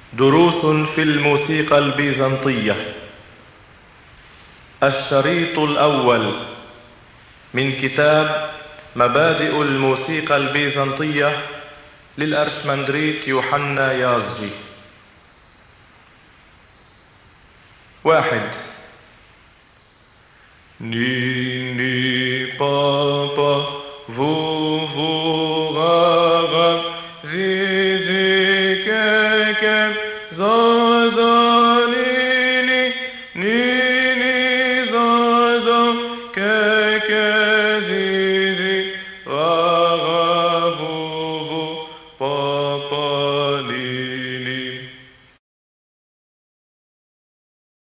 دروس في الموسيقى البيزنطية. الشريط الأول من كتاب مبادئ الموسيقى البيزنطية للأرشمندريت يوحنا يازجي. 1. ني ني با با فو فو